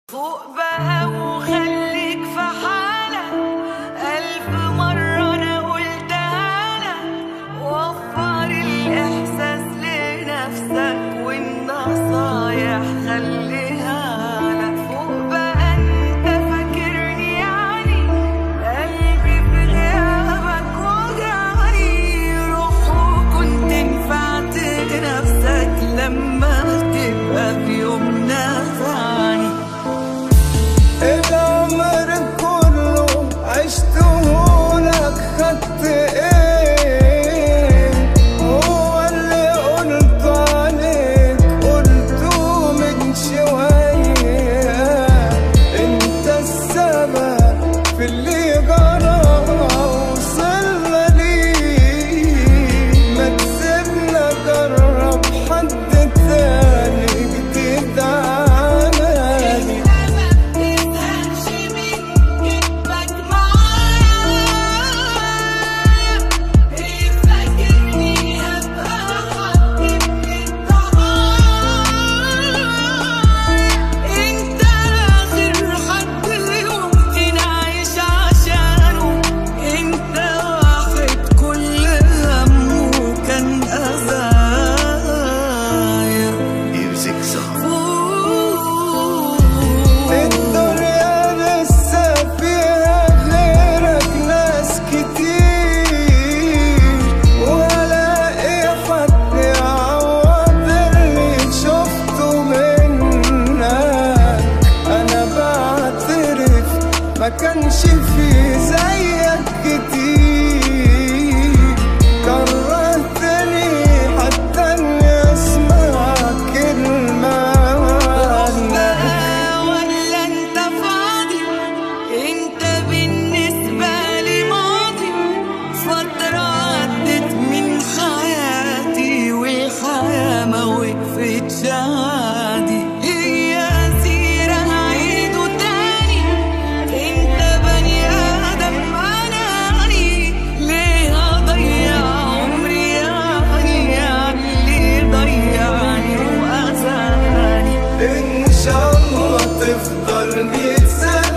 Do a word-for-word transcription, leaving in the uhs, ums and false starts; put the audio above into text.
فوق بقى وخليك في حالك، ألف مرة أنا قلتها لك. وفر الإحساس لنفسك والنصايح خليها لك. فوق بقى أنت فاكرني يعني قلبي في غيابك وجعني. روح وكنت نفعت نفسك لما تبقى في يوم نفعني. العمر كله عشتهولك خدت ايه؟ هو اللي قلته عليك قلته من شوية. انت السبب في اللي جرى وصلنا ليه. ما تسيبنا جرب حد تاني جديد عناني. ما كانش في زيك كتير. كرهتني حتى اني اسمع كلمة عنك. ولا انت فاضي؟ انت بالنسبة لي ماضي. فترة عدت من حياتي والحياة ما وقفتش عادي. هي سيرة هعيده تاني. انت بني ادم اناني. ليه اضيع عمري يعني يعني ليه ضيعني واذاني؟ ان شاء الله تفضل مية سنة